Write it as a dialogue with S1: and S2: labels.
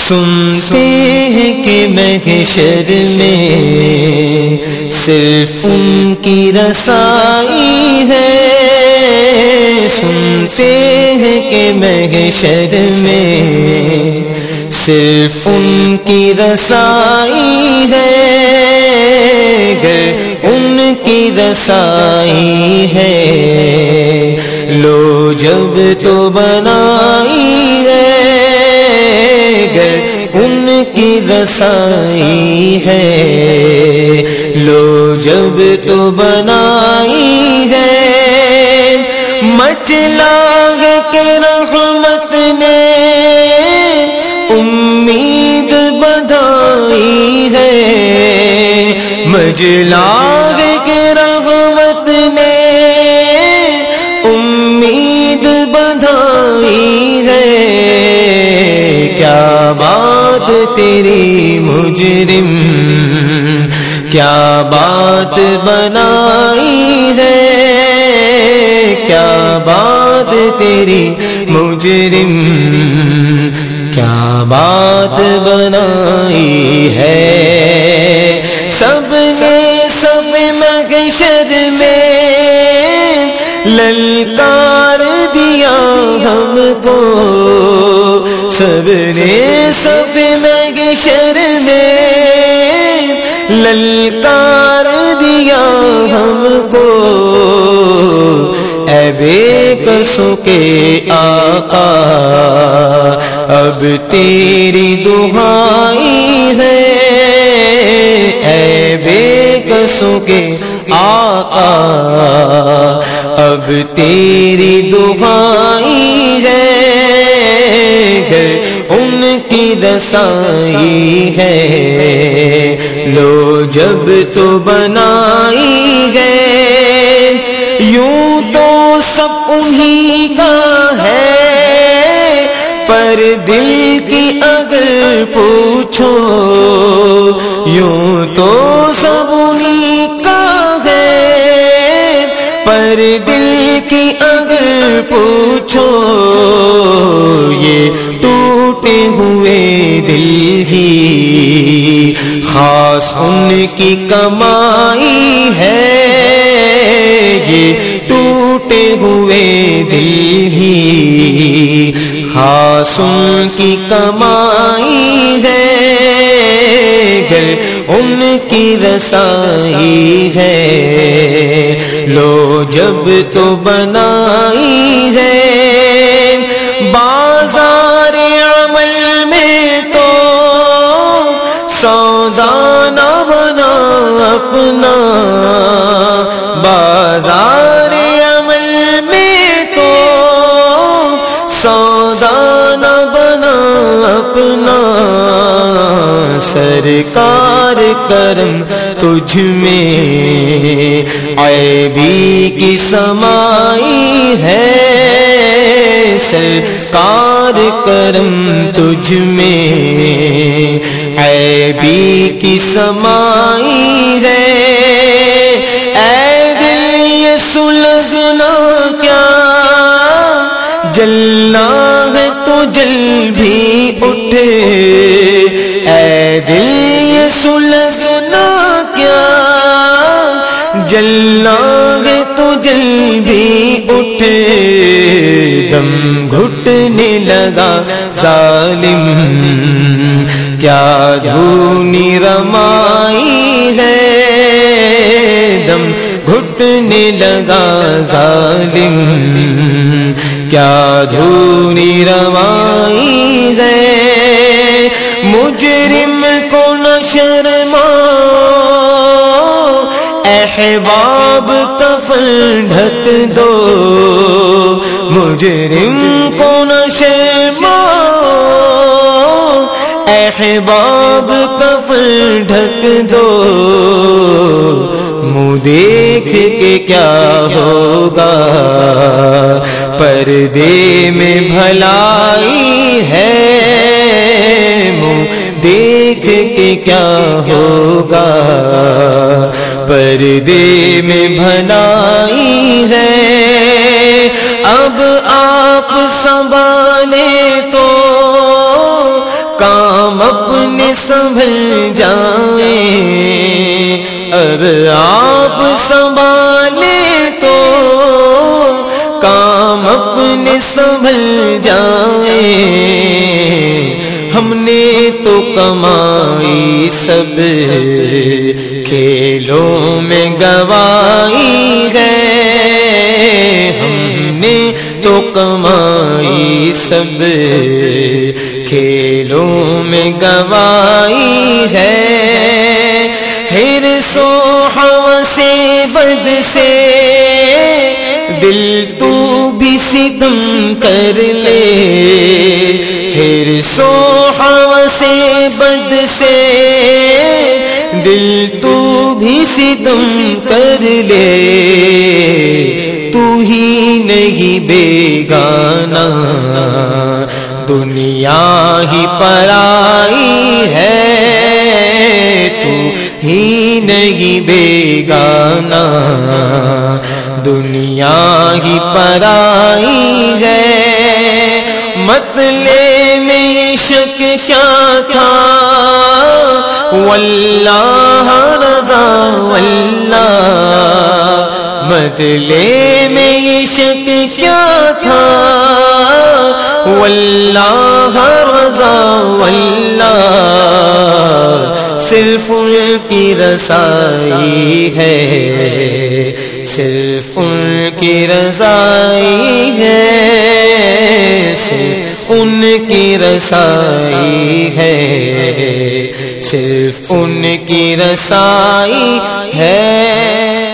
S1: سنتے ہیں کہ محشر میں صرف ان کی رسائی ہے، سنتے ہیں کہ محشر میں صرف ان کی رسائی ہے، گر ان کی رسائی ہے لو جب تو بنائی ہے، گر ان کی رسائی ہے لو جب تو بنائی ہے، مچلا ہے کہ رحمت نے امید بدھائی ہے، مجلا ہے کہ رحمت نے امید بدھائی ہے، کیا بات تیری مجرم کیا بات بنائی ہے، کیا بات تیری مجرم کیا بات بنائی ہے، سب نے سب محشر میں للکار دیا ہم کو، سب نے سب محشر میں للکار دیا ہم کو، اے بے کسوں کے آقا اب تیری دعائی ہے، اے بے کسوں کے آقا اب تیری دعائی ہے، ان کی رسائی ہے لو جب تو بنائی ہے، یوں تو سب انہی کا ہے پر دل کی اگر پوچھو، یوں تو سب انہی کا ہے پر دل کی اگر پوچھو، یہ ٹوٹے ہوئے دل ہی خاص ان کی کمائی ہے، یہ ٹوٹے ہوئے دل ہی خاص ان کی کمائی ہے، گر ان کی رسائی ہے لو جب تو بنائی ہے، بازار عمل میں تو سودا نہ بنا اپنا، بازار عمل میں تو سودا نہ بنا اپنا، سرکار کرم تجھ میں عیبی کی سمائی ہے، سرکار کرم تجھ میں عیبی کی سمائی ہے، اے دل یہ سلگنا کیا جلنا ہے تو جل بھی اٹھے، اے دل یہ سلگنا کیا جلنا ہے تو جل بھی اٹھے، دم گھٹنے لگا ظالم کیا دھونی رمائی ہے، دم گھٹنے لگا ظالم کیا دھونی رمائی ہے، مجرم کو نہ شرماؤ احباب کفن ڈھک دو، مجرم کو نہ شرماؤ احباب کفن ڈھک دو، منہ دیکھ کے کیا ہوگا پردے میں بھلائی ہے، منہ دیکھ کے کیا ہوگا پردے میں بھلائی ہے، اب آپ سنبھالے تو کام اپنے سنبھل جائیں، اب آپ سنبھالیں تو کام اپنے سنبھل جائیں۔ ہم نے تو کمائی سب کھیلوں میں گوائی ہے، ہم نے تو کمائی سب کھیلوں میں گوائی ہے۔ حرص و ہوس بد سے دل تو بھی ستم کر لے، حرص و ہوس بد سے دل تو بھی ستم کر لے، تو ہی نہیں بیگانہ دنیا ہی پرائی ہے، تو ہی نہیں بیگانہ دنیا ہی پرائی ہے۔ مطلع میں شک کیا تھا واللہ رضا واللہ، مطلع میں یہ شک کیا تھا واللہ رضا واللہ، صرف ان کی رسائی ہے، صرف ان کی رضائی ہے، صرف ان کی رسائی ہے، صرف ان کی رسائی ہے۔